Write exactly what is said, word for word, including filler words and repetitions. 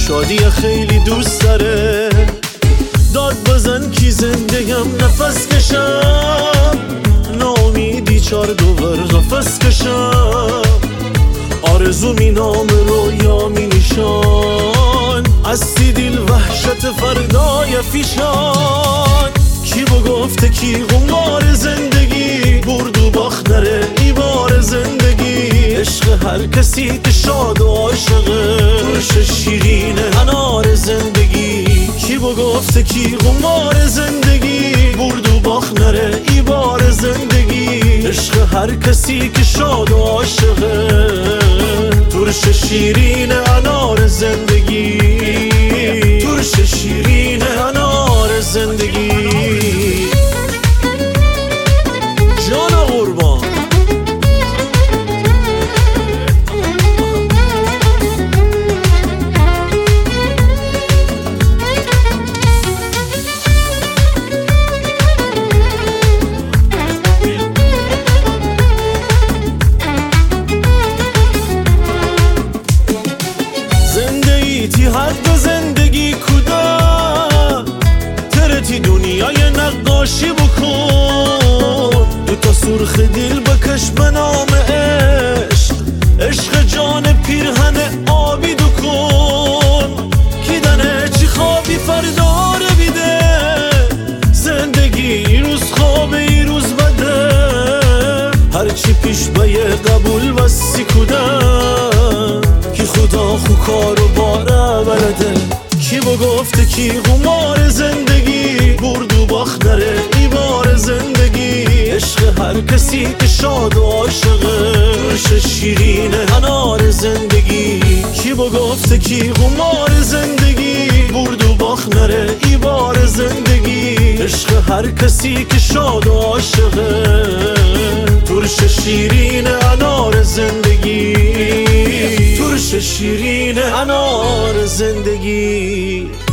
شادی خیلی دوست داره. داد بزن کی زندگیم نفس کشم، ناامیدی چار دوبر قفس کشم. آرزو می نام رویا می نشان، استی دل وحشت فردای فیشان. کی بگفته کی قمار زندگی، برد و باخت نره ای بار زندگی. عشق هر کسی که شاد و عاشقه، ترش شیرین انار زندگی. کی بگفته کی قمار زندگی، برد و باخت نره ای بار زندگی. عشق هر کسی که شاد و عاشقه، ترش شیرین انار زندگی. ترش شیرین انار زندگی. جان قربان تی حد زندگی کدا، ترتی دنیای نقاشی بکن. دوتا سرخ دل بکش به نام عشق، عشق جان پیرهن آبی دو کن. کی دنه چی خوابی فرداره بیده، زندگی ای روز خوابه ای روز بده. هرچی پیش بایه قبول بسی کدن، کی خدا خو کارو باره بلده. کی بگفته کی قمار زندگی، برد و باخت نره ای بار زندگی. عشق هر کسی که شاد و عاشقه، ترش شیرین انار زندگی. کی بگفته کی قمار زندگی، برد و باخت نره ای بار زندگی. عشق هر کسی که شاد و عاشقه، ترش شیرین انار زندگی. ترش شیرین انار زندگی.